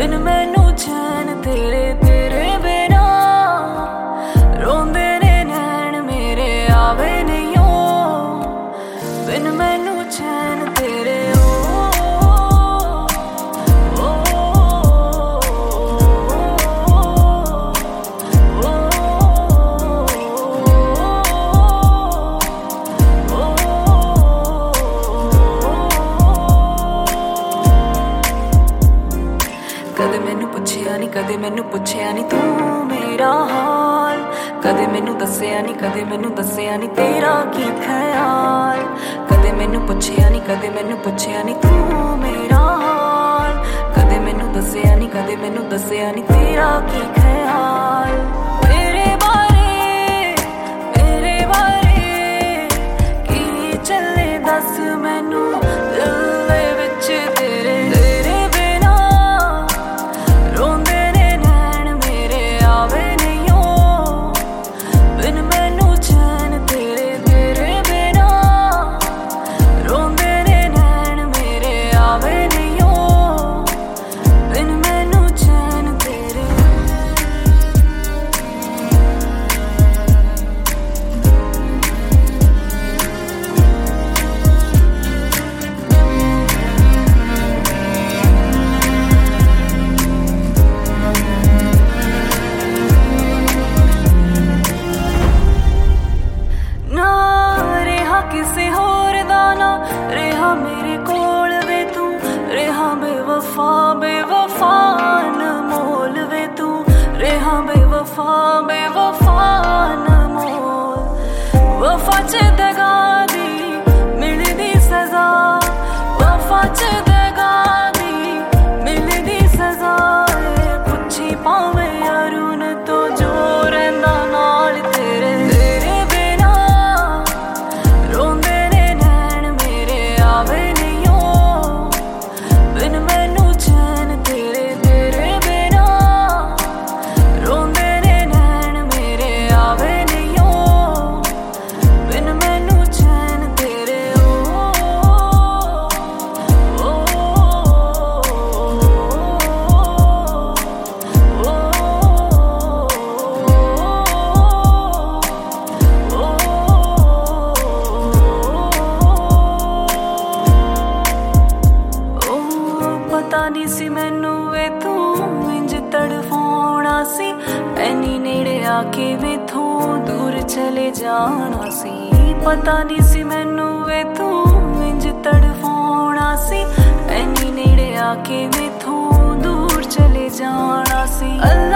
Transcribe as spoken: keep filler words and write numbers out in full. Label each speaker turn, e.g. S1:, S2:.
S1: बिन मैनू चैन तेरे तेरे बिना रोंदे ने नैन मेरे आवे नहीं ओ बिन मैनू चैन तेरे कदे मैनू पुछया नहीं कदे मैनू पुछया नहीं तू मेरा हाल कदे मैनू दस्या नहीं कदे मैनू दस्या नहीं तेरा की ख्याल कदे मैनू पुछया नहीं कदे मैनू पुछया नहीं तू मेरा हाल कदे मैनू दस्या नहीं कदे मैनू दस्या नहीं तेरा की ख्याल मेरे बारे मेरे बारे की चले दस मैनू दिल दे विच तेरे तेरे बिना रोंदे ने नैन मेरे आवे नहीं ओ बिन मैनू चैन तेरे तेरे बिना रोंदे ने नैन मेरे आवे नहीं ओ बिन मैनू चैन तेरे ना रेहा किसे होर दा ना रेहा मेरे कोल वे तू रेहा बेवफा बेवफा अनमोल वे तू रेहा बेवफा बेवफा अनमोल वफा च दगा दी मिलदी सजा वफा च दगा दी मिलदी सजा पुछी पावे अरुण तो जो रहिंदा नाल तेरे तेरे बिना रोंदे ने नैन मेरे आवे नहीं ओ बिन मैनू चैन तेरे तेरे बिना रोंदे ने नैन मेरे आवे नहीं ओ बिन मैनू चैन तेरे ओ ओ पता नहीं सी मैनू वे तू इंज तड़फाउणा सी ऐनी नेड़े आके मैथों दूर चले जाना सी पता नहीं सी मैनू वे तू इंज तड़फाउणा सी ऐनी नेड़े आके मैथों दूर चले जाना सी।